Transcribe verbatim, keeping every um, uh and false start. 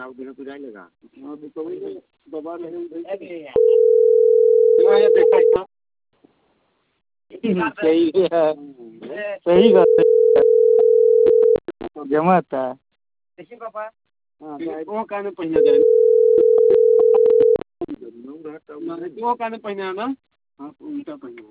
साहब दिन को जाएगा हां तो वही दबा नहीं सही है सही बात है जमाता देखिए पापा हां वो काने पहिना जाए वो काने पहिना ना हां उल्टा पहिना